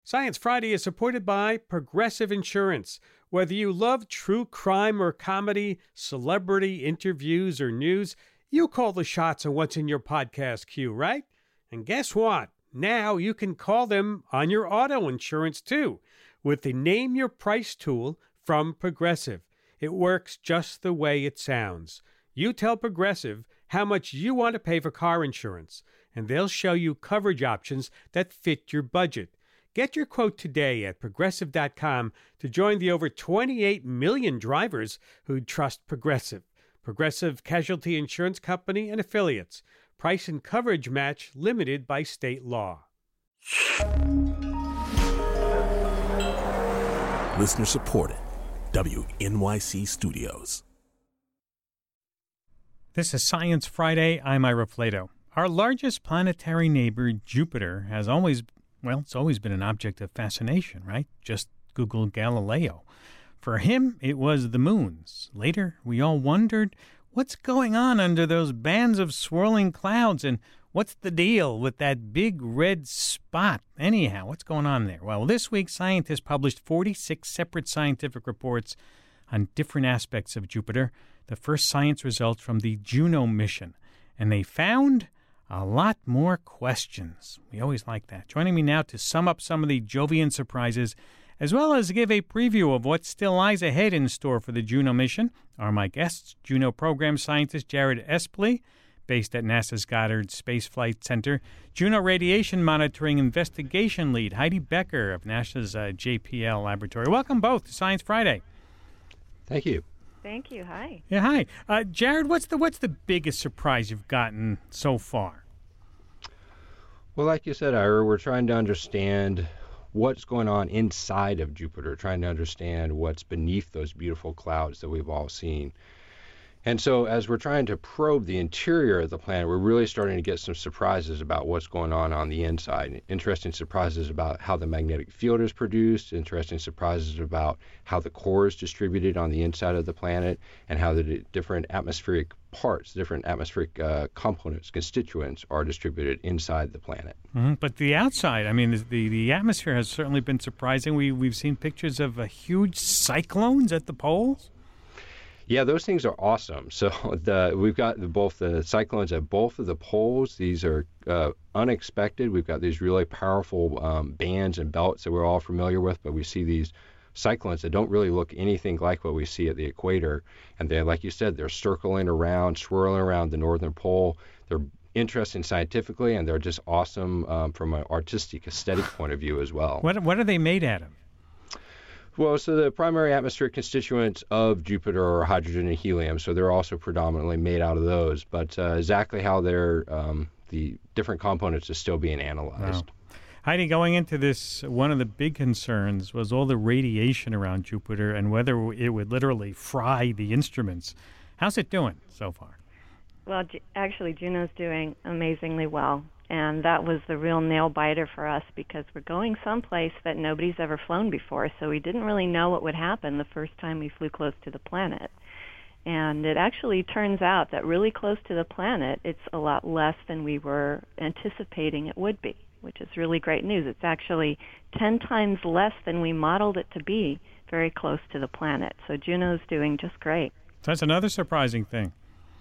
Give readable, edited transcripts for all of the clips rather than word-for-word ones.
Science Friday is supported by Progressive Insurance. Whether you love true crime or comedy, celebrity interviews or news, you call the shots on what's in your podcast queue, right? And guess what? Now you can call them on your auto insurance too with the Name Your Price tool from Progressive. It works just the way it sounds. You tell Progressive how much you want to pay for car insurance, and they'll show you coverage options that fit your budget. Get your quote today at Progressive.com to join the over 28 million drivers who trust Progressive. Progressive Casualty Insurance Company and Affiliates. Price and coverage match limited by state law. Listener supported. WNYC Studios. This is Science Friday. I'm Ira Flato. Our largest planetary neighbor, Jupiter, it's always been an object of fascination, right? Just Google Galileo. For him, it was the moons. Later, we all wondered, what's going on under those bands of swirling clouds, and what's the deal with that big red spot? Anyhow, what's going on there? Well, this week, scientists published 46 separate scientific reports on different aspects of Jupiter, the first science results from the Juno mission. And they found a lot more questions. We always like that. Joining me now to sum up some of the Jovian surprises, as well as give a preview of what still lies ahead in store for the Juno mission, are my guests, Juno program scientist Jared Espley, based at NASA's Goddard Space Flight Center, Juno radiation monitoring investigation lead Heidi Becker of NASA's JPL laboratory. Welcome both to Science Friday. Thank you. Thank you. Hi. Yeah, hi. Jared, what's the biggest surprise you've gotten so far? Well, like you said, Ira, we're trying to understand what's going on inside of Jupiter, trying to understand what's beneath those beautiful clouds that we've all seen. And so as we're trying to probe the interior of the planet, we're really starting to get some surprises about what's going on the inside. Interesting surprises about how the magnetic field is produced, interesting surprises about how the core is distributed on the inside of the planet, and how the different atmospheric parts, different atmospheric components, constituents are distributed inside the planet. Mm-hmm. But the outside, I mean, the atmosphere has certainly been surprising. We've seen pictures of huge cyclones at the poles. Yeah, those things are awesome. So we've got both the cyclones at both of the poles. These are unexpected. We've got these really powerful bands and belts that we're all familiar with, but we see these cyclones that don't really look anything like what we see at the equator. And they're, like you said, they're circling around, swirling around the northern pole. They're interesting scientifically, and they're just awesome from an artistic, aesthetic point of view as well. What are they made out of? Well, so the primary atmospheric constituents of Jupiter are hydrogen and helium, so they're also predominantly made out of those. But exactly how they're the different components is still being analyzed. Wow. Heidi, going into this, one of the big concerns was all the radiation around Jupiter and whether it would literally fry the instruments. How's it doing so far? Well, actually, Juno's doing amazingly well. And that was the real nail-biter for us because we're going someplace that nobody's ever flown before, so we didn't really know what would happen the first time we flew close to the planet. And it actually turns out that really close to the planet, it's a lot less than we were anticipating it would be, which is really great news. It's actually 10 times less than we modeled it to be very close to the planet. So Juno's doing just great. That's another surprising thing.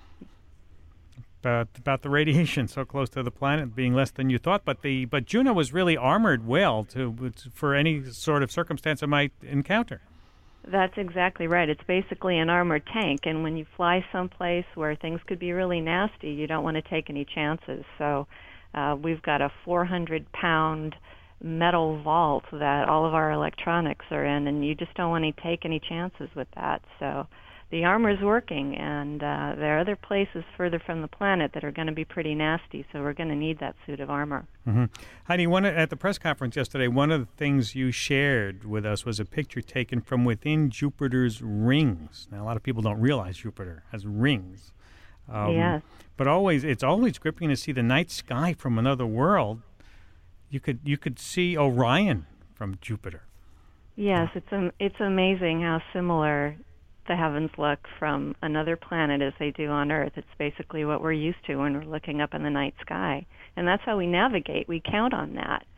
About the radiation so close to the planet being less than you thought, but Juno was really armored well for any sort of circumstance it might encounter. That's exactly right. It's basically an armored tank, and when you fly someplace where things could be really nasty, you don't want to take any chances. So we've got a 400-pound metal vault that all of our electronics are in, and you just don't want to take any chances with that. So the armor's working, and there are other places further from the planet that are going to be pretty nasty, so we're going to need that suit of armor. Mm-hmm. Heidi, at the press conference yesterday, one of the things you shared with us was a picture taken from within Jupiter's rings. Now, a lot of people don't realize Jupiter has rings. Yes. But it's always gripping to see the night sky from another world. You could see Orion from Jupiter. Yes, it's amazing how similar the heavens look from another planet as they do on Earth. It's basically what we're used to when we're looking up in the night sky. And that's how we navigate. We count on that.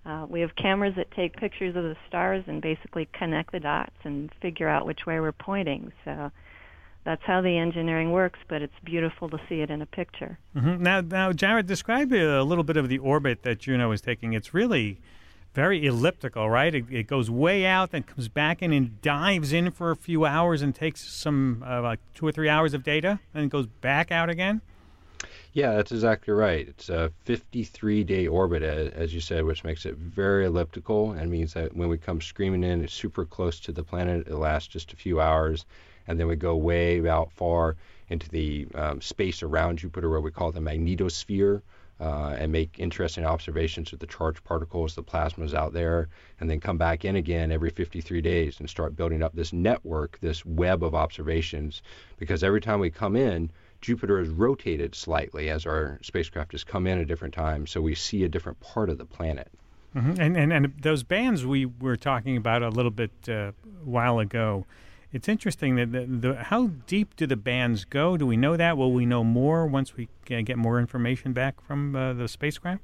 We have cameras that take pictures of the stars and basically connect the dots and figure out which way we're pointing. So that's how the engineering works, but it's beautiful to see it in a picture. Mm-hmm. Now, Jared, describe a little bit of the orbit that Juno is taking. It's really very elliptical, right? It goes way out, then comes back in and dives in for a few hours and takes some like 2 or 3 hours of data, and goes back out again? Yeah, that's exactly right. It's a 53-day orbit, as you said, which makes it very elliptical and means that when we come screaming in, it's super close to the planet. It lasts just a few hours, and then we go way out far into the space around Jupiter, where we call the magnetosphere, and make interesting observations of the charged particles, the plasmas out there, and then come back in again every 53 days and start building up this network, this web of observations, because every time we come in, Jupiter is rotated slightly as our spacecraft has come in at different times, so we see a different part of the planet. Mm-hmm. And those bands we were talking about a little bit a while ago, it's interesting that how deep do the bands go? Do we know that? Will we know more once we get more information back from the spacecraft?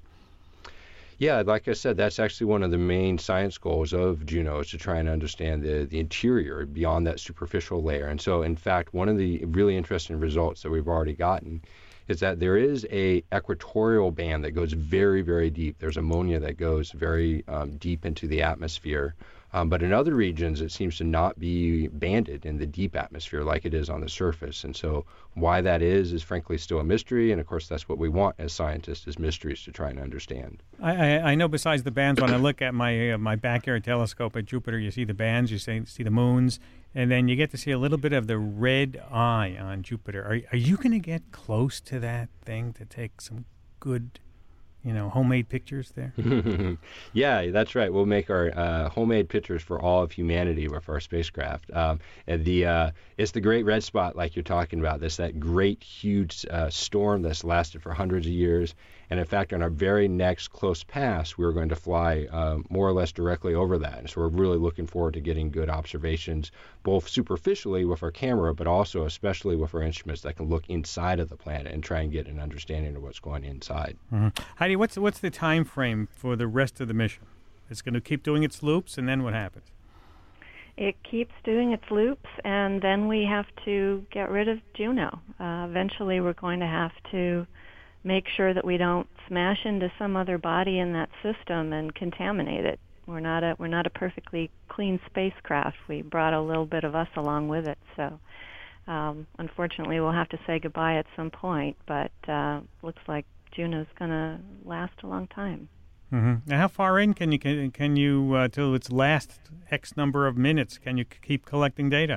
Yeah, like I said, that's actually one of the main science goals of Juno, is to try and understand the interior beyond that superficial layer. And so, in fact, one of the really interesting results that we've already gotten is that there is a equatorial band that goes very, very deep. There's ammonia that goes very deep into the atmosphere. But in other regions, it seems to not be banded in the deep atmosphere like it is on the surface. And so why that is frankly still a mystery. And, of course, that's what we want as scientists, is mysteries to try and understand. I know besides the bands, when I look at my backyard telescope at Jupiter, you see the bands, you see the moons, and then you get to see a little bit of the red eye on Jupiter. Are you going to get close to that thing to take some good homemade pictures there? Yeah, that's right. We'll make our homemade pictures for all of humanity with our spacecraft. And it's the Great Red Spot, like you're talking about. That great, huge storm that's lasted for hundreds of years. And in fact, on our very next close pass, we're going to fly more or less directly over that. And so we're really looking forward to getting good observations, both superficially with our camera, but also especially with our instruments that can look inside of the planet and try and get an understanding of what's going inside. Mm-hmm. Heidi, what's the time frame for the rest of the mission? It's going to keep doing its loops, and then what happens? It keeps doing its loops, and then we have to get rid of Juno. Eventually, we're going to have to make sure that we don't smash into some other body in that system and contaminate it. We're not a perfectly clean spacecraft. We brought a little bit of us along with it, so unfortunately we'll have to say goodbye at some point, but looks like Juno's going to last a long time. Mm-hmm. Now, how far in can you till its last X number of minutes, can you keep collecting data?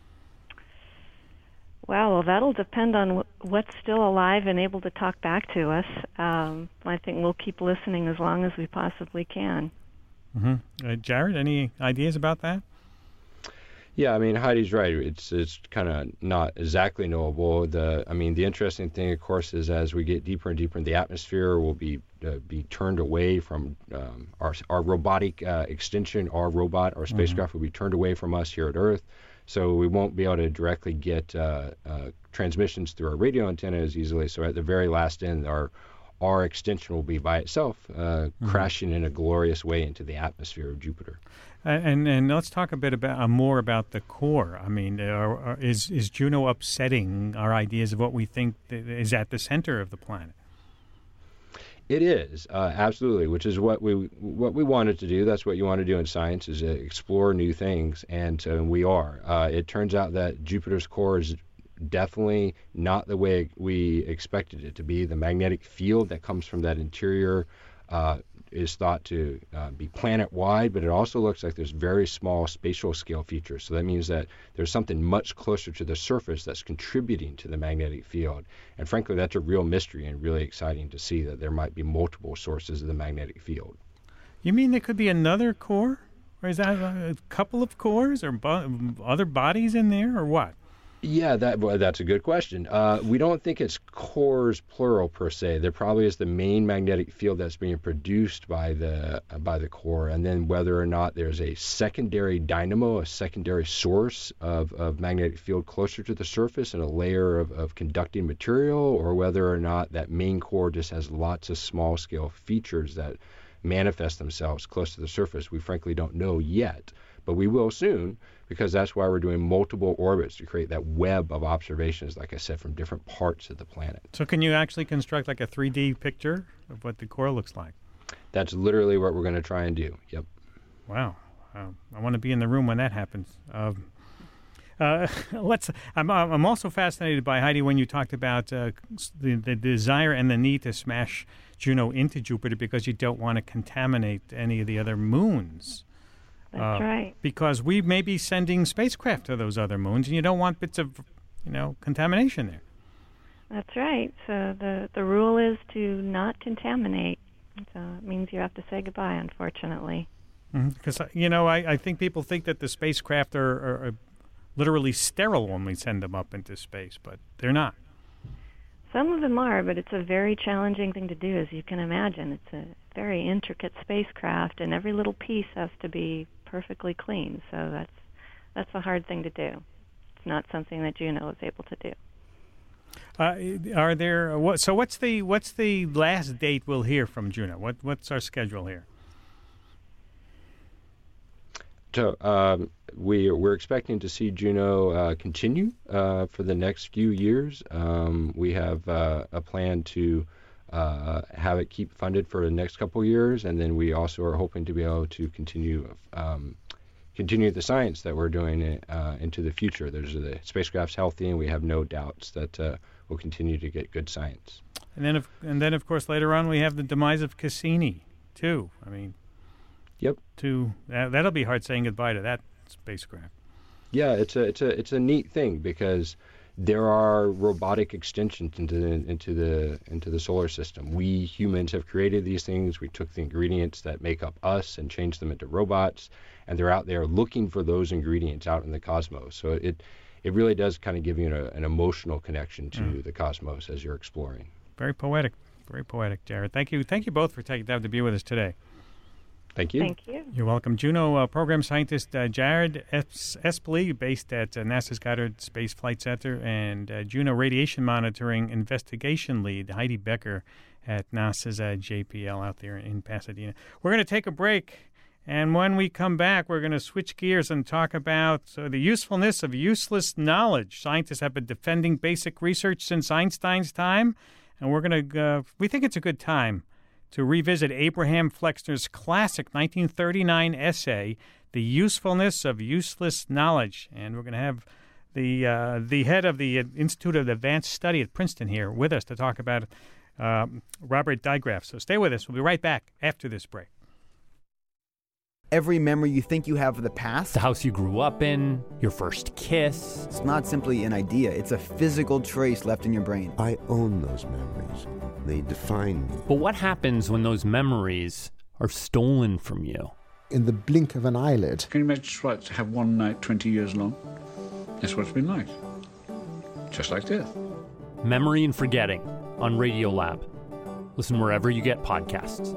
Well, that'll depend on what's still alive and able to talk back to us. I think we'll keep listening as long as we possibly can. Mm-hmm. Jared, any ideas about that? Yeah, I mean, Heidi's right. It's kind of not exactly knowable. The interesting thing, of course, is as we get deeper and deeper in the atmosphere, we'll be turned away from our robotic extension. Our spacecraft will be turned away from us here at Earth. So we won't be able to directly get transmissions through our radio antenna as easily. So at the very last end, our extension will be by itself, crashing in a glorious way into the atmosphere of Jupiter. And let's talk a bit more about the core. I mean, is Juno upsetting our ideas of what we think is at the center of the planet? It is, absolutely, which is what we wanted to do. That's what you want to do in science, is explore new things, and we are. It turns out that Jupiter's core is definitely not the way we expected it to be. The magnetic field that comes from that interior is thought to be planet-wide, but it also looks like there's very small spatial scale features. So that means that there's something much closer to the surface that's contributing to the magnetic field. And frankly, that's a real mystery and really exciting to see that there might be multiple sources of the magnetic field. You mean there could be another core? Or is that a couple of cores or other bodies in there, or what? Yeah, that's a good question. We don't think it's cores plural per se. There probably is the main magnetic field that's being produced by the core, and then whether or not there's a secondary dynamo, a secondary source of magnetic field closer to the surface and a layer of conducting material, or whether or not that main core just has lots of small scale features that manifest themselves close to the surface. We frankly don't know yet, but we will soon, because that's why we're doing multiple orbits to create that web of observations, like I said, from different parts of the planet. So can you actually construct like a 3D picture of what the core looks like? That's literally what we're going to try and do. Yep. Wow. I want to be in the room when that happens. I'm also fascinated by, Heidi, when you talked about the desire and the need to smash Juno into Jupiter because you don't want to contaminate any of the other moons. That's right. Because we may be sending spacecraft to those other moons, and you don't want bits of, contamination there. That's right. So the rule is to not contaminate. So it means you have to say goodbye, unfortunately. Because, I think people think that the spacecraft are literally sterile when we send them up into space, but they're not. Some of them are, but it's a very challenging thing to do, as you can imagine. It's a very intricate spacecraft, and every little piece has to be perfectly clean. So that's a hard thing to do. It's not something that Juno is able to do. Are there? What's the last date we'll hear from Juno? What's our schedule here? So we're expecting to see Juno continue for the next few years. We have a plan to have it keep funded for the next couple of years, and then we also are hoping to be able to continue the science that we're doing into the future. The spacecraft's healthy, and we have no doubts that we'll continue to get good science. And then of course later on we have the demise of Cassini too. Yep. That'll be hard saying goodbye to that spacecraft. Yeah, it's a neat thing because there are robotic extensions into the solar system. We humans have created these things. We took the ingredients that make up us and changed them into robots, and they're out there looking for those ingredients out in the cosmos. So it really does kind of give you an emotional connection to the cosmos as you're exploring. Very poetic, Jared. Thank you both for taking time to be with us today. Thank you. Thank you. You're welcome. Juno program scientist Jared Espily, based at NASA's Goddard Space Flight Center, and Juno radiation monitoring investigation lead Heidi Becker at NASA's JPL out there in Pasadena. We're going to take a break, and when we come back, we're going to switch gears and talk about the usefulness of useless knowledge. Scientists have been defending basic research since Einstein's time, and we think it's a good time to revisit Abraham Flexner's classic 1939 essay, The Usefulness of Useless Knowledge. And we're going to have the head of the Institute of Advanced Study at Princeton here with us to talk about it, Robert Dygraff. So stay with us. We'll be right back after this break. Every memory you think you have of the past, the house you grew up in, your first kiss. It's not simply an idea. It's a physical trace left in your brain. I own those memories. They define me. But what happens when those memories are stolen from you? In the blink of an eyelid. Can you imagine what to have one night 20 years long? That's what it's been like. Just like death. Memory and Forgetting on Radiolab. Listen wherever you get podcasts.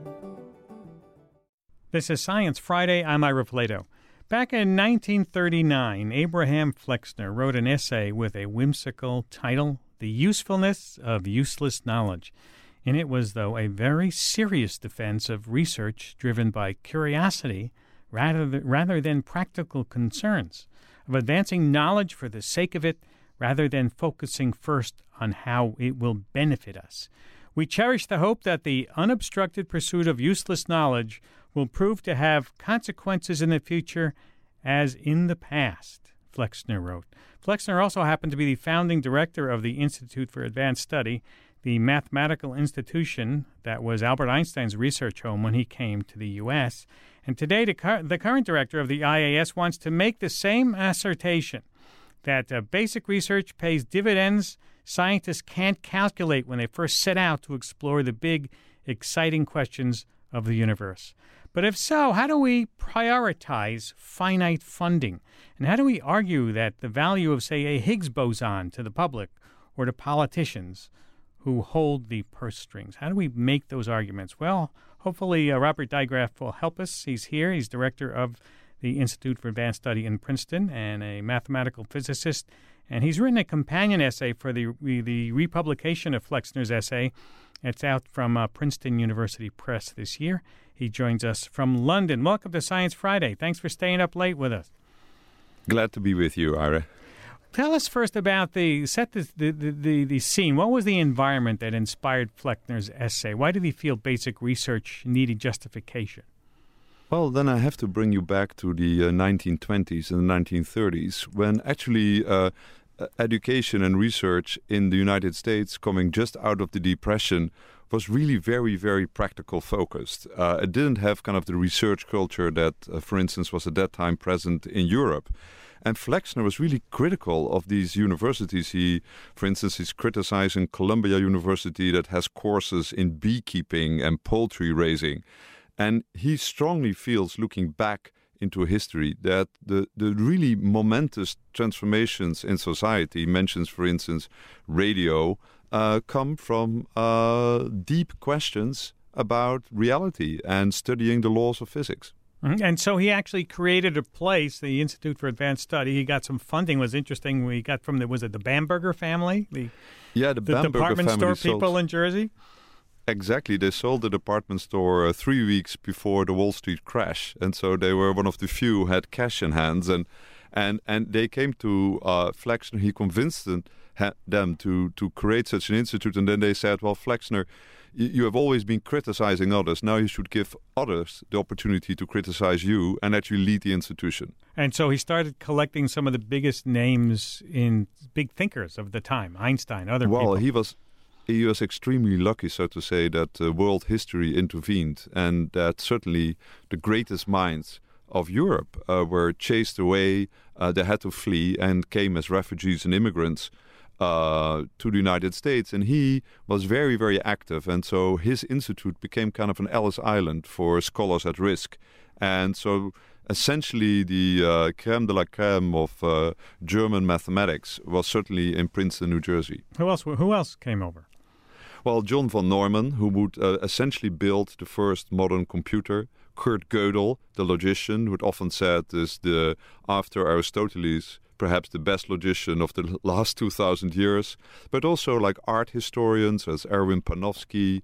This is Science Friday. I'm Ira Flatow. Back in 1939, Abraham Flexner wrote an essay with a whimsical title, The Usefulness of Useless Knowledge. And it was, though, a very serious defense of research driven by curiosity rather than practical concerns, of advancing knowledge for the sake of it rather than focusing first on how it will benefit us. We cherish the hope that the unobstructed pursuit of useless knowledge will prove to have consequences in the future as in the past, Flexner wrote. Flexner also happened to be the founding director of the Institute for Advanced Study, the mathematical institution that was Albert Einstein's research home when he came to the U.S. And today, the current director of the IAS wants to make the same assertion, that basic research pays dividends scientists can't calculate when they first set out to explore the big, exciting questions of the universe. But if so, how do we prioritize finite funding? And how do we argue that the value of, say, a Higgs boson to the public or to politicians who hold the purse strings? How do we make those arguments? Well, hopefully Robert Dygraff will help us. He's here. He's director of the Institute for Advanced Study in Princeton and a mathematical physicist. And he's written a companion essay for the republication of Flexner's essay. It's out from Princeton University Press this year. He joins us from London. Welcome to Science Friday. Thanks for staying up late with us. Glad to be with you, Ira. Tell us first about the scene. What was the environment that inspired Flexner's essay? Why did he feel basic research needed justification? Well, then I have to bring you back to the 1920s and the 1930s, when actually education and research in the United States, coming just out of the Depression, was really very, very practical focused. It didn't have kind of the research culture that, for instance, was at that time present in Europe. And Flexner was really critical of these universities. For instance, he's criticizing Columbia University that has courses in beekeeping and poultry raising. And he strongly feels, looking back into history, that the really momentous transformations in society, he mentions, for instance, radio, come from deep questions about reality and studying the laws of physics. And so he actually created a place, the Institute for Advanced Study. He got some funding. It was interesting. We got from was it the Bamberger family? The Bamberger department family store people in Jersey? Exactly. They sold the department store 3 weeks before the Wall Street crash. And so they were one of the few who had cash in hands. And they came to Flexner. He convinced them to create such an institute. And then they said, well, Flexner, you have always been criticizing others. Now you should give others the opportunity to criticize you and actually lead the institution. And so he started collecting some of the biggest names in big thinkers of the time, Einstein, other people. Well, he was extremely lucky, so to say, that world history intervened, and that certainly the greatest minds of Europe were chased away. They had to flee and came as refugees and immigrants to the United States, and he was very, very active, and so his institute became kind of an Ellis Island for scholars at risk. And so essentially the creme de la creme of German mathematics was certainly in Princeton, New Jersey. Who else came over? Well, John von Neumann, who would essentially build the first modern computer. Kurt Gödel, the logician, who often said is after Aristoteles, perhaps the best logician of the last 2,000 years, but also like art historians as Erwin Panofsky,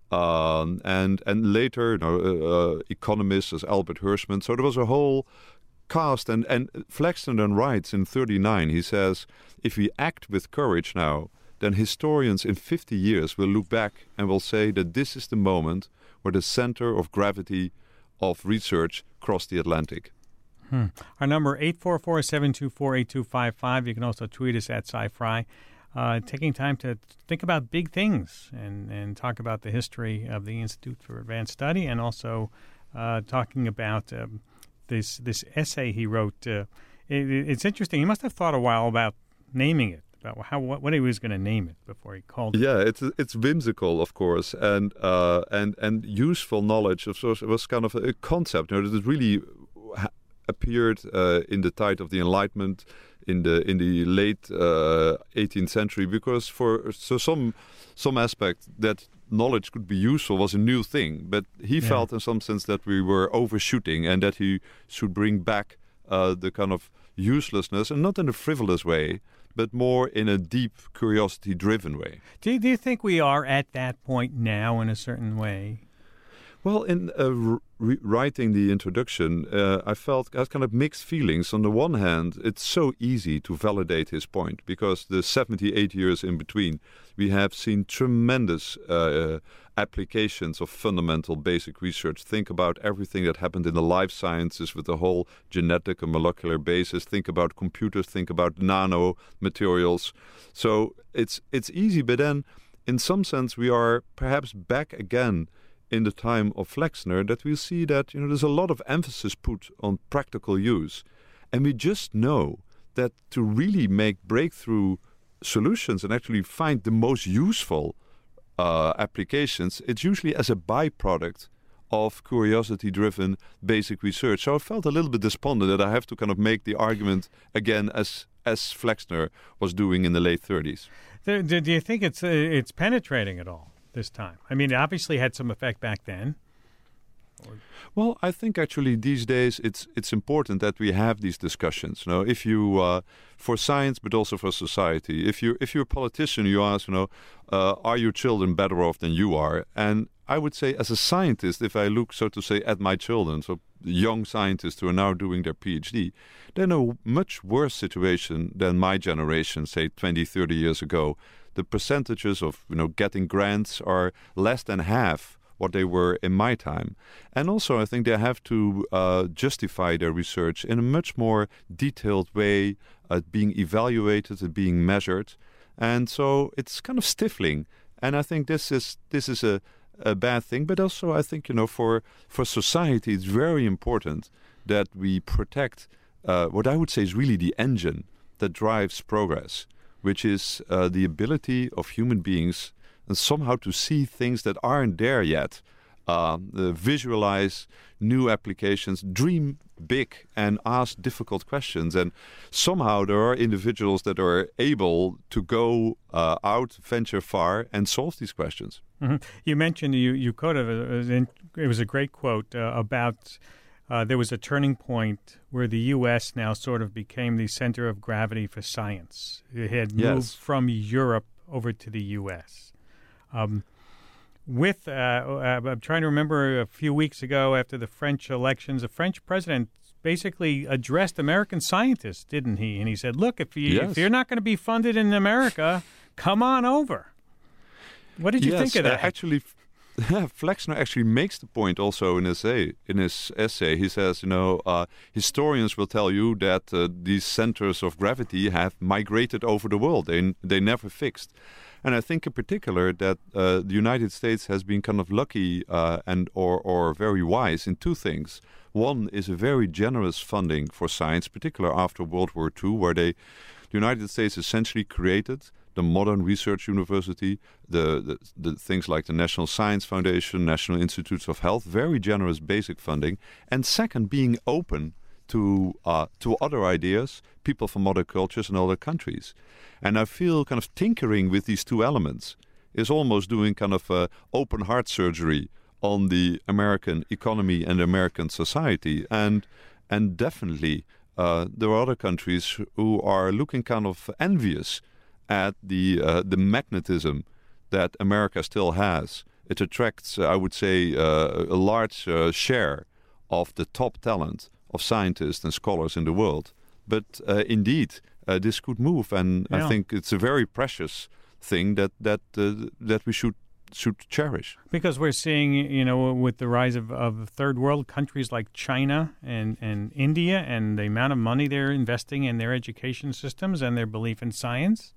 and later economists as Albert Hirschman. So there was a whole cast, and Flexner then writes in 1939, he says, if we act with courage now, then historians in 50 years will look back and will say that this is the moment where the center of gravity of research crossed the Atlantic. Our number 844-724-8255. You can also tweet us at SciFri. Taking time to think about big things and talk about the history of the Institute for Advanced Study, and also talking about this essay he wrote. It's interesting. He must have thought a while about naming it, about what he was going to name it before he called it. Yeah, it's whimsical, of course, and useful knowledge. Of course, it was kind of a concept. That it really appeared in the tide of the Enlightenment in the late 18th century, because for some aspect that knowledge could be useful was a new thing, but he felt in some sense that we were overshooting and that he should bring back the kind of uselessness, and not in a frivolous way, but more in a deep, curiosity-driven way. Do you think we are at that point now in a certain way? Well, in writing the introduction, I had kind of mixed feelings. On the one hand, it's so easy to validate his point, because the 78 years in between, we have seen tremendous applications of fundamental basic research. Think about everything that happened in the life sciences with the whole genetic and molecular basis. Think about computers, think about nano materials. So it's easy, but then in some sense we are perhaps back again in the time of Flexner, that we see that there's a lot of emphasis put on practical use. And we just know that to really make breakthrough solutions and actually find the most useful applications, it's usually as a byproduct of curiosity-driven basic research. So I felt a little bit despondent that I have to kind of make the argument again as Flexner was doing in the late 30s. Do you think it's penetrating at all this time? I mean, it obviously had some effect back then. Well, I think actually these days it's important that we have these discussions. You know, if you for science, but also for society. If you're a politician, you ask, are your children better off than you are? And I would say, as a scientist, if I look, so to say, at my children, so young scientists who are now doing their PhD, they're in a much worse situation than my generation, say 20, 30 years ago. The percentages of getting grants are less than half what they were in my time. And also, I think they have to justify their research in a much more detailed way, being evaluated and being measured. And so it's kind of stifling. And I think this is a bad thing. But also, I think, for society, it's very important that we protect what I would say is really the engine that drives progress, which is the ability of human beings and somehow to see things that aren't there yet, visualize new applications, dream big and ask difficult questions. And somehow there are individuals that are able to go out, venture far, and solve these questions. Mm-hmm. You mentioned, you quoted, it was a great quote about there was a turning point where the U.S. now sort of became the center of gravity for science. It had moved from Europe over to the U.S. I'm trying to remember a few weeks ago after the French elections, the French president basically addressed American scientists, didn't he? And he said, look, if you're not going to be funded in America, come on over. What did you think of that? Actually, Flexner actually makes the point also in his essay. He says, historians will tell you that these centers of gravity have migrated over the world. They never fixed. And I think in particular that the United States has been kind of lucky or very wise in two things. One is a very generous funding for science, particularly after World War II, where the United States essentially created the modern research university, the things like the National Science Foundation, National Institutes of Health, very generous basic funding. And second, being open to other ideas, people from other cultures and other countries. And I feel kind of tinkering with these two elements is almost doing kind of open heart surgery on the American economy and American society. And definitely there are other countries who are looking kind of envious at the magnetism that America still has. It attracts, I would say, a large share of the top talent of scientists and scholars in the world. But indeed, this could move, and I think it's a very precious thing that we should cherish. Because we're seeing, with the rise of third world countries like China and India, and the amount of money they're investing in their education systems and their belief in science.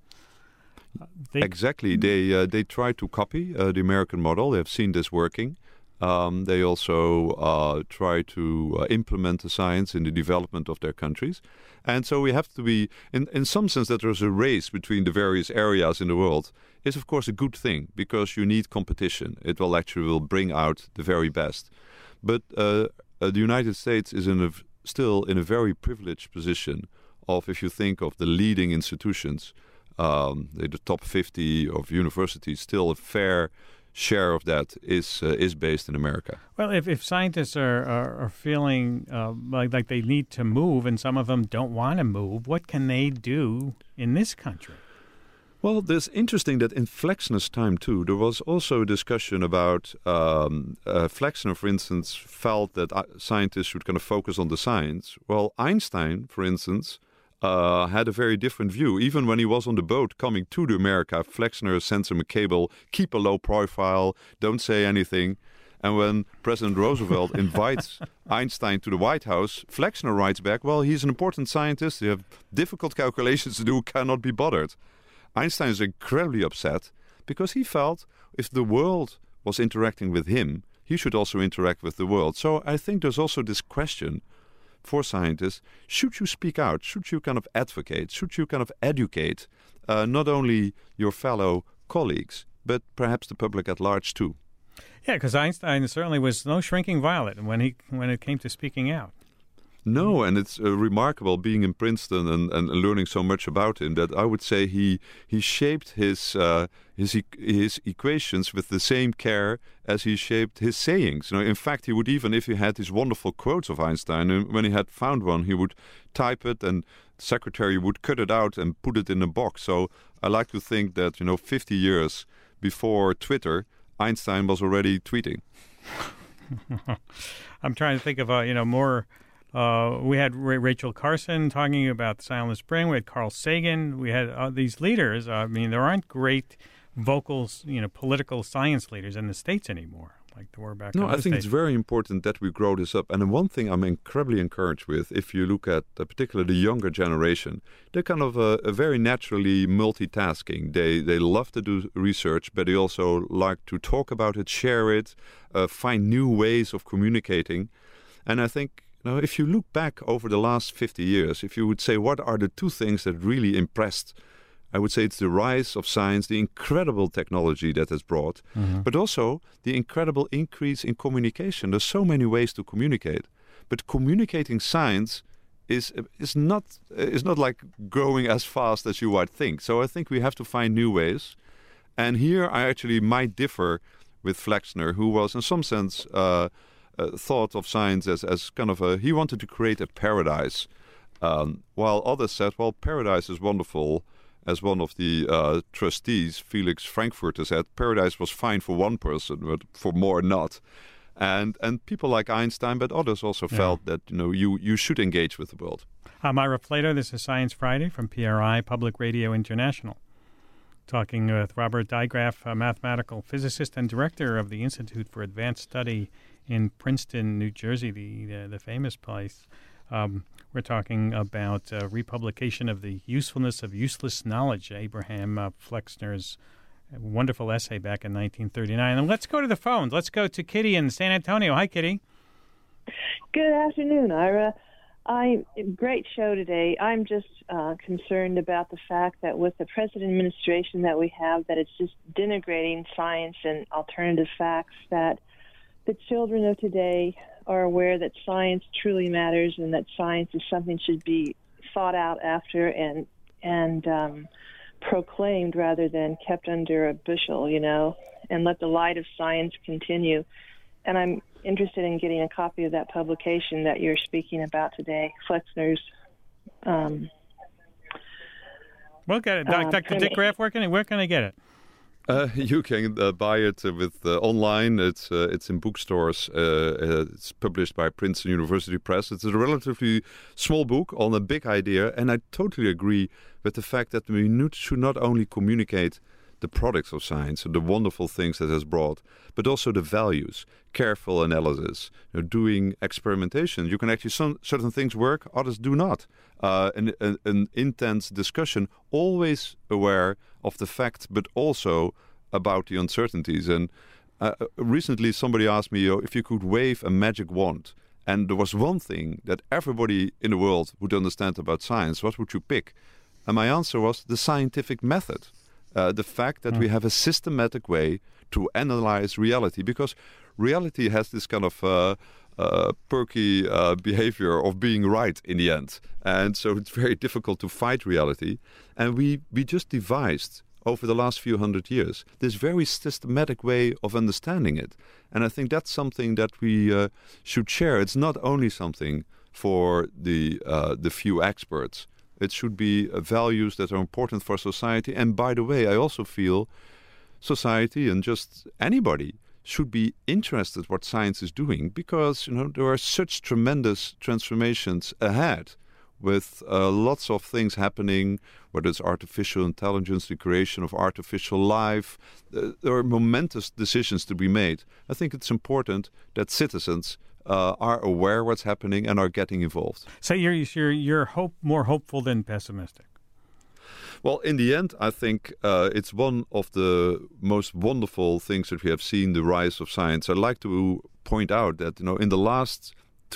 Exactly. They try to copy the American model. They have seen this working. They also try to implement the science in the development of their countries. And so we have to be, in some sense, that there's a race between the various areas in the world is, of course, a good thing, because you need competition. It will bring out the very best. But the United States is still in a very privileged position of, if you think of the leading institutions, the top 50 of universities, still a fair share of that is based in America. Well, if scientists are feeling like they need to move, and some of them don't want to move, what can they do in this country? Well, it's interesting that in Flexner's time, too, there was also a discussion about Flexner, for instance, felt that scientists should kind of focus on the science. Well, Einstein, for instance, had a very different view. Even when he was on the boat coming to America, Flexner sends him a cable, keep a low profile, don't say anything. And when President Roosevelt invites Einstein to the White House, Flexner writes back, well, he's an important scientist, they have difficult calculations to do, cannot be bothered. Einstein is incredibly upset because he felt if the world was interacting with him, he should also interact with the world. So I think there's also this question for scientists, should you speak out? Should you kind of advocate? Should you kind of educate not only your fellow colleagues, but perhaps the public at large too? Yeah, because Einstein certainly was no shrinking violet when it came to speaking out. No, and it's remarkable being in Princeton and learning so much about him that I would say he shaped his equations with the same care as he shaped his sayings. In fact, he would even, if he had these wonderful quotes of Einstein, and when he had found one, he would type it, and the secretary would cut it out and put it in a box. So I like to think that 50 years before Twitter, Einstein was already tweeting. I'm trying to think of more. We had Rachel Carson talking about Silent Spring. We had Carl Sagan. We had these leaders. There aren't great vocals, political science leaders in the States anymore, like there were back in the States. No, I think it's very important that we grow this up. And one thing I'm incredibly encouraged with, if you look at particularly the younger generation, they're kind of a very naturally multitasking. They love to do research, but they also like to talk about it, share it, find new ways of communicating. And I think, if you look back over the last 50 years, if you would say what are the two things that really impressed, I would say it's the rise of science, the incredible technology that has brought, but also the incredible increase in communication. There's so many ways to communicate, but communicating science is not like growing as fast as you might think. So I think we have to find new ways. And here I actually might differ with Flexner, who was in some sense thought of science as kind of he wanted to create a paradise, while others said, well, paradise is wonderful. As one of the trustees, Felix Frankfurter, said, paradise was fine for one person, but for more not. And people like Einstein, but others also felt that you should engage with the world. I'm Ira Flato. This is Science Friday from PRI, Public Radio International. Talking with Robert Dijkgraaf, a mathematical physicist and director of the Institute for Advanced Study in Princeton, New Jersey, the famous place. We're talking about republication of the usefulness of useless knowledge, Abraham Flexner's wonderful essay back in 1939. And let's go to the phones. Let's go to Kitty in San Antonio. Hi, Kitty. Good afternoon, Ira. Great show today. I'm just concerned about the fact that with the present administration that we have, that it's just denigrating science and alternative facts, that the children of today are aware that science truly matters and that science is something should be thought out after and proclaimed rather than kept under a bushel, and let the light of science continue. And I'm interested in getting a copy of that publication that you're speaking about today, Flexner's. We'll get it. Dr. Dijkgraaf, where can I get it? You can buy it with online. It's in bookstores. It's published by Princeton University Press. It's a relatively small book on a big idea, and I totally agree with the fact that we should not only communicate the products of science and the wonderful things that it has brought, but also the values, careful analysis, doing experimentation. You can actually, certain things work, others do not. An intense discussion, always aware of the fact, but also about the uncertainties. And recently somebody asked me if you could wave a magic wand, and there was one thing that everybody in the world would understand about science, what would you pick? And my answer was the scientific method. The fact that we have a systematic way to analyze reality, because reality has this kind of perky behavior of being right in the end. And so it's very difficult to fight reality. And we just devised, over the last few hundred years, this very systematic way of understanding it. And I think that's something that we should share. It's not only something for the few experts. It should be values that are important for society. And by the way, I also feel society and just anybody should be interested what science is doing, because there are such tremendous transformations ahead with lots of things happening, whether it's artificial intelligence, the creation of artificial life. There are momentous decisions to be made. I think it's important that citizens are aware what's happening and are getting involved. So you're more hopeful than pessimistic? Well, in the end, I think it's one of the most wonderful things that we have seen, the rise of science. I'd like to point out that, in the last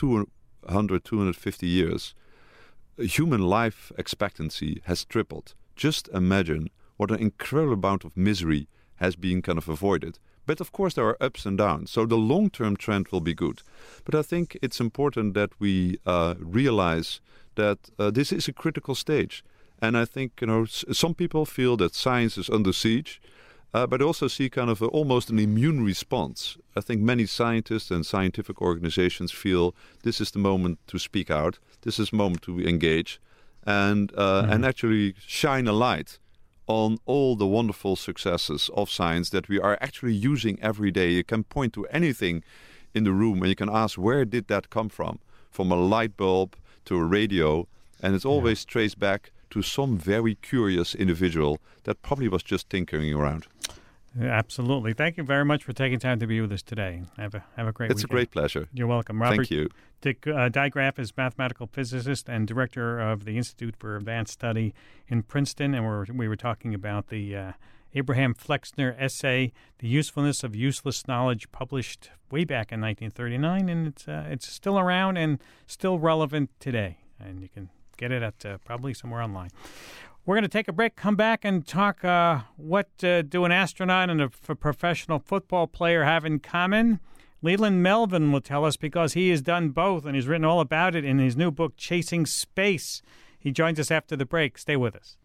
250 years, human life expectancy has tripled. Just imagine what an incredible amount of misery has been kind of avoided But of course, there are ups and downs. So the long-term trend will be good. But I think it's important that we realize that this is a critical stage. And I think, some people feel that science is under siege, but I also see kind of almost an immune response. I think many scientists and scientific organizations feel this is the moment to speak out. This is the moment to engage and actually shine a light on all the wonderful successes of science that we are actually using every day. You can point to anything in the room and you can ask, where did that come from a light bulb to a radio, and it's always traced back to some very curious individual that probably was just tinkering around. Absolutely. Thank you very much for taking time to be with us today. Have a great weekend. It's a great pleasure. You're welcome. Robert Thank you. Dick Dijkgraaf is mathematical physicist and director of the Institute for Advanced Study in Princeton, and we were talking about the Abraham Flexner essay, The Usefulness of Useless Knowledge, published way back in 1939, and it's still around and still relevant today, and you can get it at probably somewhere online. We're going to take a break, come back, and talk what do an astronaut and a professional football player have in common. Leland Melvin will tell us, because he has done both, and he's written all about it in his new book, Chasing Space. He joins us after the break. Stay with us.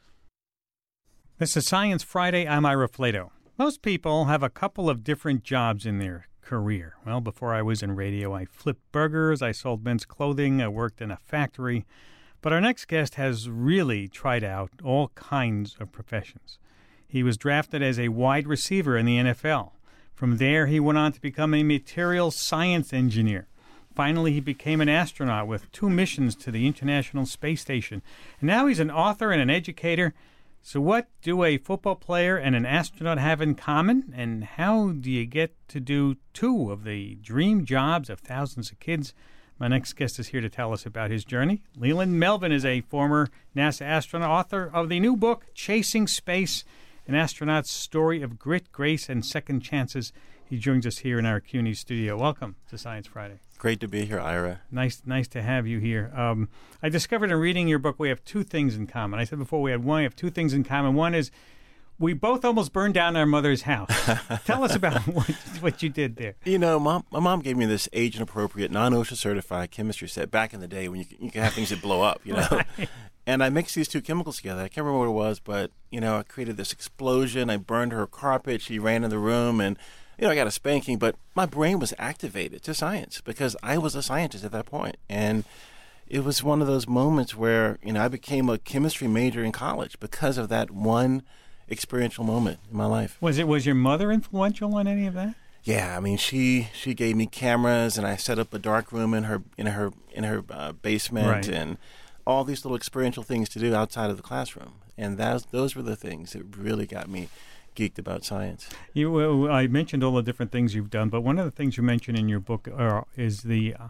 This is Science Friday. I'm Ira Flato. Most people have a couple of different jobs in their career. Well, before I was in radio, I flipped burgers, I sold men's clothing, I worked in a factory. But our next guest has really tried out all kinds of professions. He was drafted as a wide receiver in the NFL. From there, he went on to become a materials science engineer. Finally, he became an astronaut with 2 missions to the International Space Station. And now he's an author and an educator. So what do a football player and an astronaut have in common? And how do you get to do 2 of the dream jobs of thousands of kids? My next guest is here to tell us about his journey. Leland Melvin is a former NASA astronaut, author of the new book, Chasing Space, an astronaut's story of grit, grace, and second chances. He joins us here in our CUNY studio. Welcome to Science Friday. Great to be here, Ira. Nice to have you here. I discovered in reading your book we have 2 things in common. I said before we have 2 things in common. One is we both almost burned down our mother's house. Tell us about what you did there. My mom gave me this age-appropriate, non-OSHA certified chemistry set back in the day when you can have things that blow up, Right. And I mixed these 2 chemicals together. I can't remember what it was, but, I created this explosion. I burned her carpet. She ran in the room, and, I got a spanking. But my brain was activated to science because I was a scientist at that point. And it was one of those moments where, I became a chemistry major in college because of that one experiential moment in my life. Was your mother influential on any of that? Yeah, she gave me cameras, and I set up a dark room in her basement, right. And all these little experiential things to do outside of the classroom, and those were the things that really got me geeked about science. I mentioned all the different things you've done, but one of the things you mention in your book is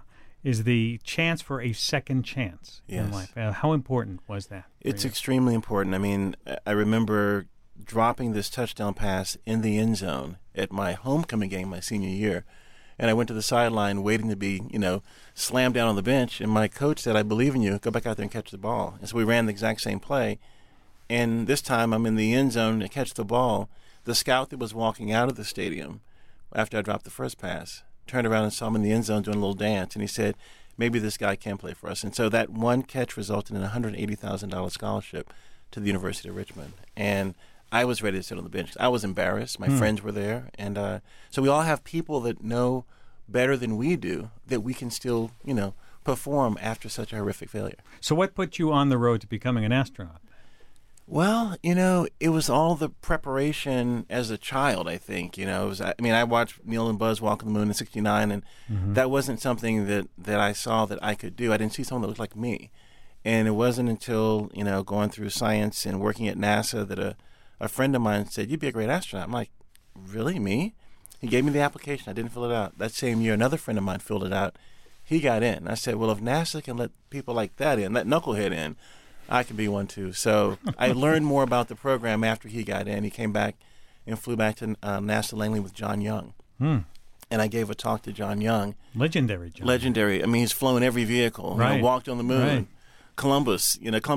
the chance for a second chance in life. How important was that? It's extremely important. I remember dropping this touchdown pass in the end zone at my homecoming game my senior year. And I went to the sideline waiting to be, slammed down on the bench. And my coach said, I believe in you. Go back out there and catch the ball. And so we ran the exact same play. And this time I'm in the end zone to catch the ball. The scout that was walking out of the stadium after I dropped the first pass turned around and saw me in the end zone doing a little dance. And he said, maybe this guy can play for us. And so that one catch resulted in a $180,000 scholarship to the University of Richmond. And I was ready to sit on the bench. I was embarrassed. My friends were there. And so we all have people that know better than we do that we can still, perform after such a horrific failure. So what put you on the road to becoming an astronaut? Well, it was all the preparation as a child, I think. I watched Neil and Buzz walk on the moon in '69, and that wasn't something that I saw that I could do. I didn't see someone that looked like me. And it wasn't until, going through science and working at NASA that a friend of mine said, you'd be a great astronaut. I'm like, really, me? He gave me the application. I didn't fill it out. That same year, another friend of mine filled it out. He got in. I said, well, if NASA can let people like that in, let knucklehead in, I can be one too. So I learned more about the program after he got in. He came back and flew back to NASA Langley with John Young. And I gave a talk to John Young. Legendary John. Legendary. He's flown every vehicle. Right. Walked on the moon. Right. Columbia,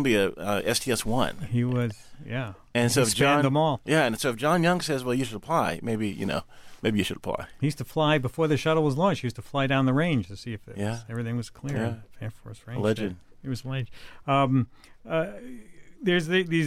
STS-1. He was, yeah. And so if John, them all. Yeah, and so if John Young says, well, you should apply, maybe, maybe you should apply. He used to fly before the shuttle was launched. He used to fly down the range to see if everything was clear. Yeah. Air Force range. A legend. It was a legend. There's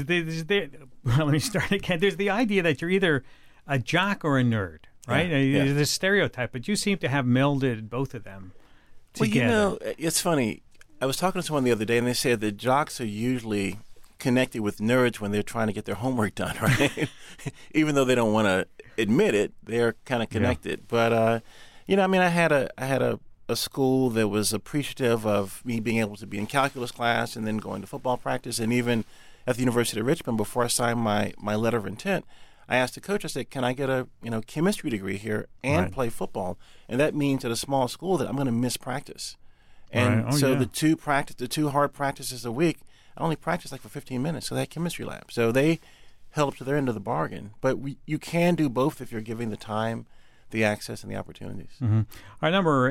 let me start again. There's the idea that you're either a jock or a nerd, right? Yeah. There's a stereotype, but you seem to have melded both of them together. Well, it's funny. I was talking to someone the other day, and they said that jocks are usually connected with nerds when they're trying to get their homework done, right? Even though they don't want to admit it, they're kind of connected. Yeah. But I had a school that was appreciative of me being able to be in calculus class and then going to football practice, and even at the University of Richmond, before I signed my letter of intent, I asked the coach, I said, can I get a chemistry degree here and play football? And that means at a small school that I'm going to miss practice. And the two hard practices a week, I only practiced like for 15 minutes, so they had chemistry lab. So they held up to their end of the bargain. But you can do both if you're giving the time, the access, and the opportunities. Mm-hmm. Our number,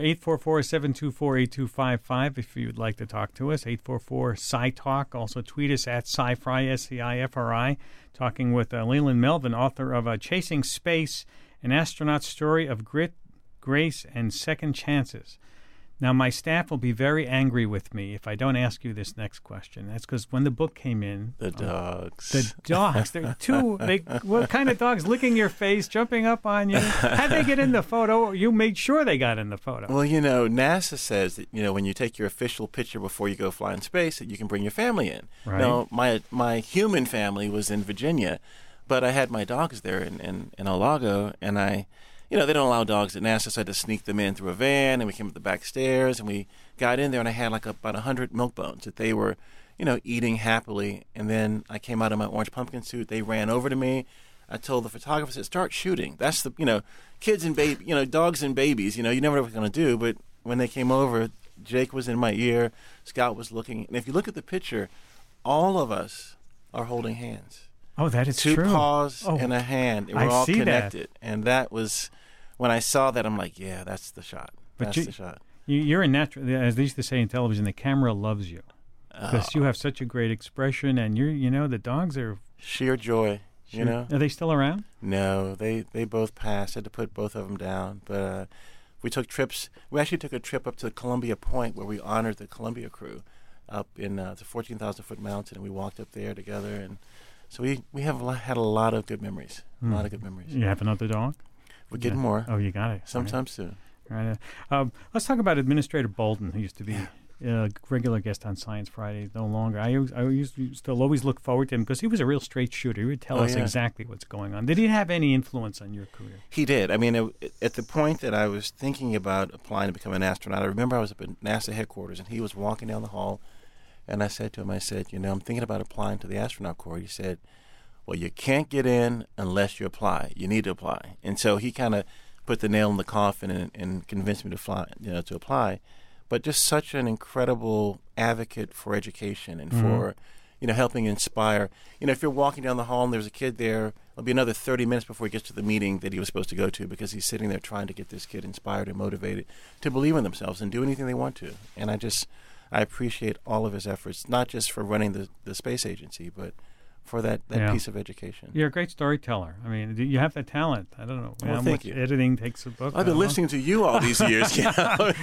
844-724-8255, if you'd like to talk to us, 844-SciTalk. Also tweet us at SciFri, SCIFRI, talking with Leland Melvin, author of Chasing Space, an astronaut's story of grit, grace, and second chances. Now, my staff will be very angry with me if I don't ask you this next question. That's because when the book came in... The dogs. There are two... what kind of dogs? Licking your face, jumping up on you? How'd they get in the photo? You made sure they got in the photo. Well, NASA says that, when you take your official picture before you go fly in space, that you can bring your family in. Right. Now, my human family was in Virginia, but I had my dogs there in El Lago, and they don't allow dogs at NASA, so I had to sneak them in through a van, and we came up the back stairs, and we got in there, and I had about 100 milk bones that they were, eating happily. And then I came out in my orange pumpkin suit. They ran over to me. I told the photographer, I said, start shooting. That's the, kids and dogs and babies, you never know what they're going to do. But when they came over, Jake was in my ear, Scout was looking. And if you look at the picture, all of us are holding hands. Oh, that is true. Two paws and a hand. And we're all connected. That. And that was... When I saw that, I'm like, yeah, that's the shot. That's the shot. You're a natural, as they used to say in television, the camera loves you. Because you have such a great expression, and the dogs are... Sheer joy, Are they still around? No, they both passed. I had to put both of them down. But we took trips. We actually took a trip up to Columbia Point where we honored the Columbia crew up in the 14,000-foot mountain, and we walked up there together. And so we have had a lot of good memories, a lot of good memories. You have another dog? We're getting more. Oh, you got it. Sometime soon. Right. Let's talk about Administrator Bolden, who used to be a regular guest on Science Friday. No longer. I used to always look forward to him because he was a real straight shooter. He would tell us exactly what's going on. Did he have any influence on your career? He did. I mean, at the point that I was thinking about applying to become an astronaut, I remember I was up at NASA headquarters, and he was walking down the hall, and I said to him, I'm thinking about applying to the astronaut corps. He said, well, you can't get in unless you apply. You need to apply. And so he kind of put the nail in the coffin and convinced me to apply. But just such an incredible advocate for education and for, helping inspire. If you're walking down the hall and there's a kid there, it'll be another 30 minutes before he gets to the meeting that he was supposed to go to because he's sitting there trying to get this kid inspired and motivated to believe in themselves and do anything they want to. And I appreciate all of his efforts, not just for running the space agency, but for that piece of education. You're a great storyteller. I mean, you have that talent. I don't know how much editing takes a book. I've been listening to you all these years. Stop.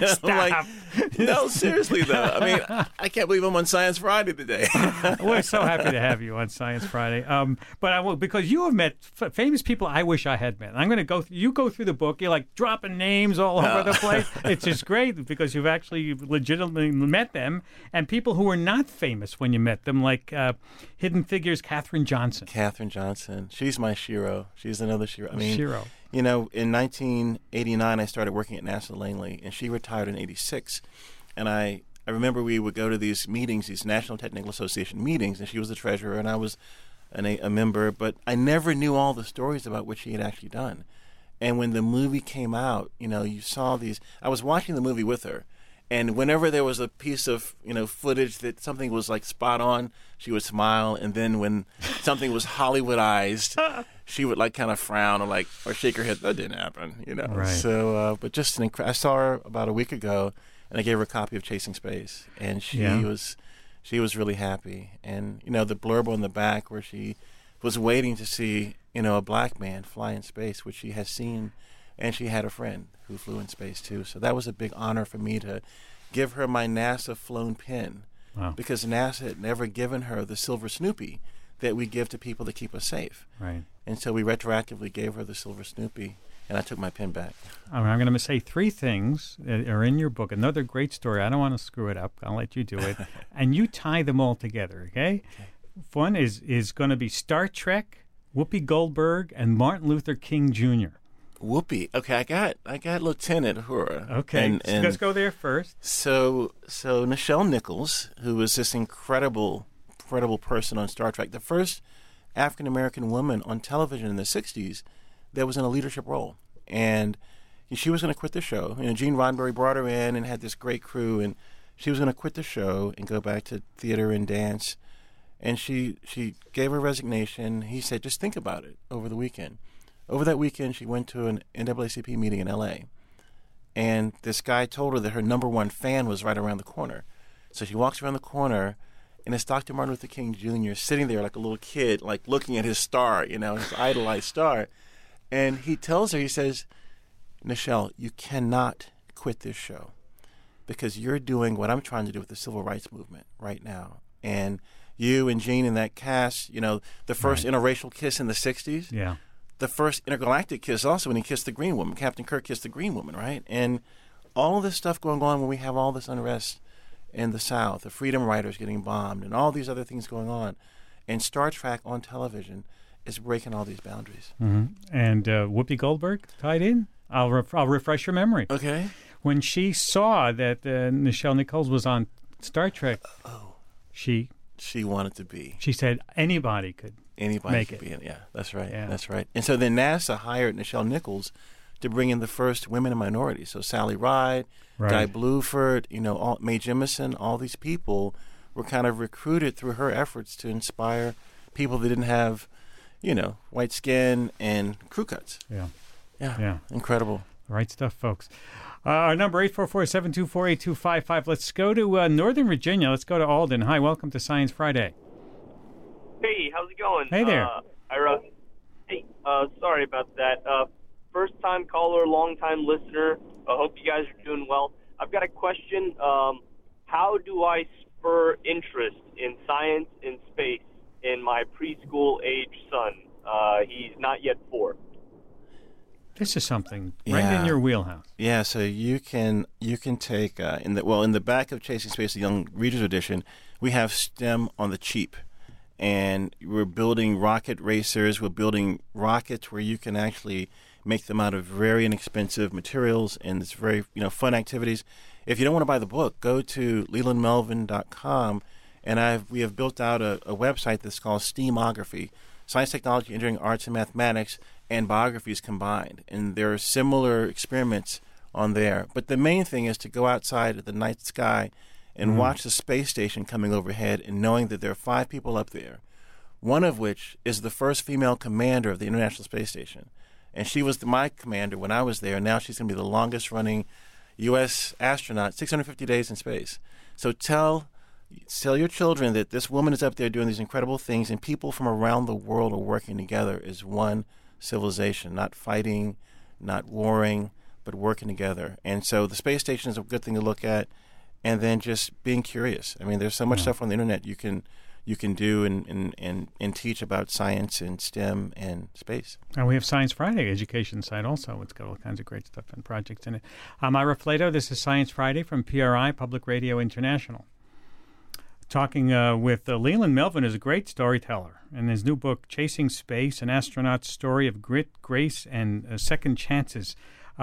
No, seriously, though. I mean, I can't believe I'm on Science Friday today. We're so happy to have you on Science Friday. But I will, because you have met famous people I wish I had met. I'm going to go. You go through the book. You're like dropping names all over the place. It's just great because you've actually legitimately met them, and people who were not famous when you met them, like Hidden Figures. Katherine Johnson. She's my Shiro. She's another Shiro. I mean, Shiro. In 1989, I started working at NASA Langley, and she retired in 86. And I remember we would go to these meetings, these National Technical Association meetings, and she was the treasurer, and I was a member. But I never knew all the stories about what she had actually done. And when the movie came out, you saw these. I was watching the movie with her. And whenever there was a piece of, footage that something was like spot on, she would smile. And then when something was Hollywoodized, she would like kind of frown or shake her head. That didn't happen, Right. So, but just I saw her about a week ago, and I gave her a copy of Chasing Space, and she was really happy. And the blurb on the back where she was waiting to see a black man fly in space, which she has seen and she had a friend who flew in space too. So that was a big honor for me to give her my NASA flown pin. Wow. Because NASA had never given her the Silver Snoopy that we give to people to keep us safe. Right. And so we retroactively gave her the Silver Snoopy, and I took my pin back. I'm going to say 3 things that are in your book. Another great story. I don't want to screw it up. I'll let you do it. And you tie them all together, okay? One is going to be Star Trek, Whoopi Goldberg, and Martin Luther King Jr. Whoopi. Okay, I got Lieutenant Uhura. Okay, so let's go there first. So Nichelle Nichols, who was this incredible person on Star Trek, the first African-American woman on television in the 60s that was in a leadership role. And she was going to quit the show. Gene Roddenberry brought her in and had this great crew, and she was going to quit the show and go back to theater and dance. And she gave her resignation. He said, just think about it over the weekend. Over that weekend, she went to an NAACP meeting in L.A., and this guy told her that her number 1 fan was right around the corner. So she walks around the corner, and it's Dr. Martin Luther King Jr. sitting there like a little kid, like looking at his star, his idolized star. And he tells her, he says, Nichelle, you cannot quit this show because you're doing what I'm trying to do with the civil rights movement right now. And you and Gene and that cast, the first interracial kiss in the 60s. Yeah. The first intergalactic kiss also when he kissed the green woman. Captain Kirk kissed the green woman, right? And all of this stuff going on when we have all this unrest in the South, the Freedom Riders getting bombed, and all these other things going on. And Star Trek on television is breaking all these boundaries. Mm-hmm. And Whoopi Goldberg tied in? I'll refresh your memory. Okay. When she saw that Nichelle Nichols was on Star Trek, she wanted to be. She said anybody could. Anybody could be in. Yeah, that's right. Yeah. That's right. And so then NASA hired Nichelle Nichols to bring in the first women and minorities. So Sally Ride, Guy Bluford, Mae Jemison, all these people were kind of recruited through her efforts to inspire people that didn't have, white skin and crew cuts. Yeah. Incredible. Right stuff, folks. Our number 844-724-8255. Let's go to Northern Virginia. Let's go to Alden. Hi, welcome to Science Friday. Hey, how's it going? Hey there. Ira. Hey, sorry about that. First-time caller, long-time listener. I hope you guys are doing well. I've got a question. How do I spur interest in science and space in my preschool-age son? He's not yet 4. This is something right in your wheelhouse. Yeah, so you can take in the back of Chasing Space, the Young Readers Edition, we have STEM on the cheap. And we're building rocket racers. We're building rockets where you can actually make them out of very inexpensive materials, and it's very fun activities. If you don't want to buy the book, go to lelandmelvin.com, and we have built out a website that's called STEAMography, Science, Technology, Engineering, Arts, and Mathematics, and biographies combined. And there are similar experiments on there. But the main thing is to go outside at the night sky and watch the space station coming overhead and knowing that there are 5 people up there, one of which is the first female commander of the International Space Station. And she was my commander when I was there, and now she's going to be the longest-running U.S. astronaut, 650 days in space. So tell your children that this woman is up there doing these incredible things, and people from around the world are working together as one civilization, not fighting, not warring, but working together. And so the space station is a good thing to look at. And then just being curious. I mean, there's so much stuff on the internet you can do and teach about science and STEM and space. And we have Science Friday education site also. It's got all kinds of great stuff and projects in it. I'm Ira Flato. This is Science Friday from PRI, Public Radio International. Talking with Leland Melvin is a great storyteller. In his new book, Chasing Space, An Astronaut's Story of Grit, Grace, and Second Chances.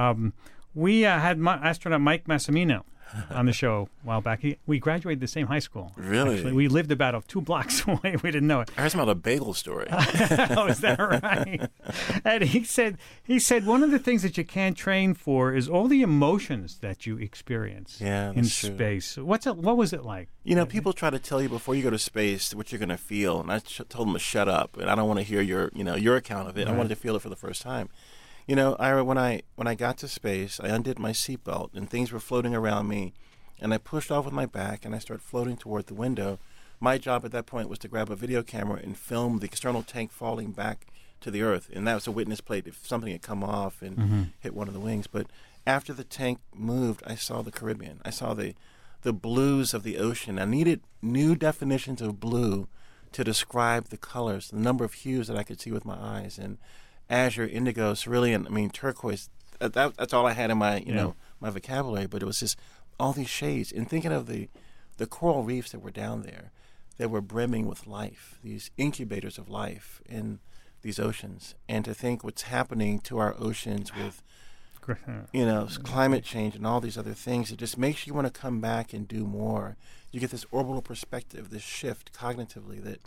We had astronaut Mike Massimino on the show a while back. We graduated the same high school. Really? Actually, we lived about 2 blocks away. We didn't know it. I heard about a bagel story. Oh, is that right? And he said one of the things that you can't train for is all the emotions that you experience in space. True. What was it like? People try to tell you before you go to space what you're going to feel, and I told them to shut up, and I don't want to hear your account of it. Right. I wanted to feel it for the first time. Ira, when I got to space, I undid my seatbelt, and things were floating around me, and I pushed off with my back, and I started floating toward the window. My job at that point was to grab a video camera and film the external tank falling back to the earth, and that was a witness plate if something had come off and hit one of the wings. But after the tank moved, I saw the Caribbean. I saw the blues of the ocean. I needed new definitions of blue to describe the colors, the number of hues that I could see with my eyes, and azure, indigo, cerulean, turquoise. That's all I had in my my vocabulary. But it was just all these shades. And thinking of the coral reefs that were down there, that were brimming with life, these incubators of life in these oceans, and to think what's happening to our oceans with climate change and all these other things, it just makes you want to come back and do more. You get this orbital perspective, this shift cognitively that,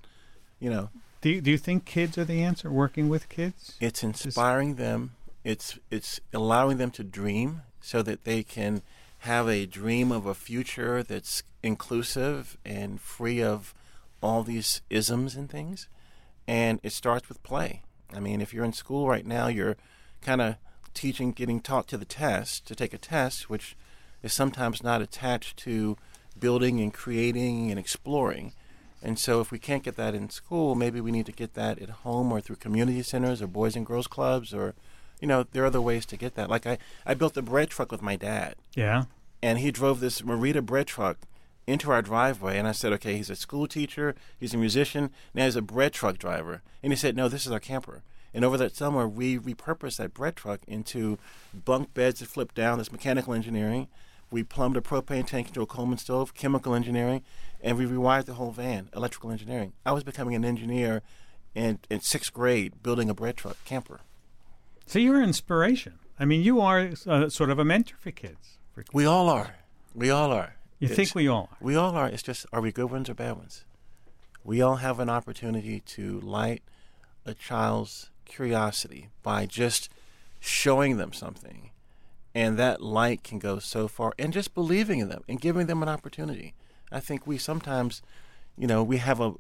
Do you think kids are the answer, working with kids? It's inspiring them. It's allowing them to dream so that they can have a dream of a future that's inclusive and free of all these isms and things. And it starts with play. If you're in school right now, you're kind of getting taught to take a test, which is sometimes not attached to building and creating and exploring. And so if we can't get that in school, maybe we need to get that at home or through community centers or boys and girls clubs, or, there are other ways to get that. Like I built a bread truck with my dad. Yeah. And he drove this Merita bread truck into our driveway, and I said, okay, he's a school teacher, he's a musician, now he's a bread truck driver. And he said, no, this is our camper. And over that summer, we repurposed that bread truck into bunk beds that flip down. That's mechanical engineering. We plumbed a propane tank into a Coleman stove, chemical engineering, and we rewired the whole van, electrical engineering. I was becoming an engineer in 6th grade, building a bread truck camper. So you're an inspiration. You are sort of a mentor for kids. We all are. We all are. You think we all are? We all are. It's just, are we good ones or bad ones? We all have an opportunity to light a child's curiosity by just showing them something, and that light can go so far, and just believing in them and giving them an opportunity. I think we sometimes, we have a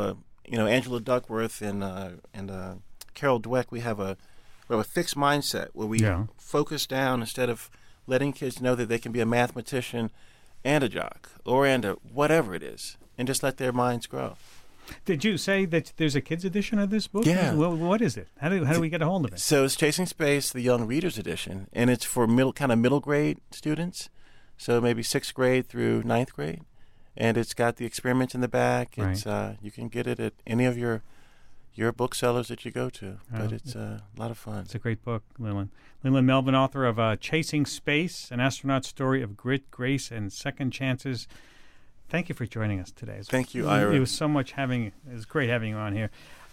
Angela Duckworth and Carol Dweck. We have a fixed mindset where we focus down instead of letting kids know that they can be a mathematician and a jock or and a whatever it is, and just let their minds grow. Did you say that there's a kids edition of this book? Yeah. What is it? How do we get a hold of it? So it's Chasing Space, the Young Readers Edition, and it's for middle grade students, so maybe 6th grade through 9th grade, and it's got the experiments in the back. It's you can get it at any of your booksellers that you go to, but it's a lot of fun. It's a great book, Leland. Leland Melvin, author of Chasing Space, an astronaut's story of grit, grace, and second chances. Thank you for joining us today. Thank you, Ira. It was so much it was great having you on here.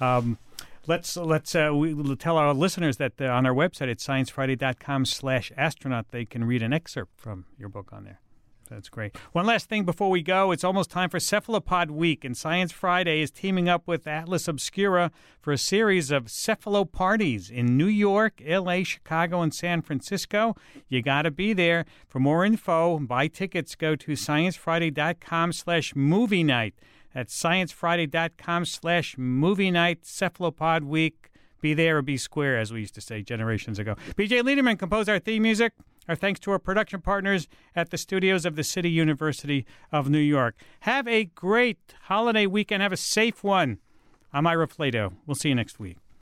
We'll tell our listeners that on our website at sciencefriday.com/astronaut, they can read an excerpt from your book on there. That's great. One last thing before we go. It's almost time for Cephalopod Week, and Science Friday is teaming up with Atlas Obscura for a series of cephaloparties in New York, L.A., Chicago, and San Francisco. You got to be there. For more info, buy tickets, go to sciencefriday.com/movie night. That's sciencefriday.com/movie night, Cephalopod Week. Be there or be square, as we used to say generations ago. B.J. Liederman composed our theme music. Our thanks to our production partners at the studios of the City University of New York. Have a great holiday weekend. Have a safe one. I'm Ira Flato. We'll see you next week.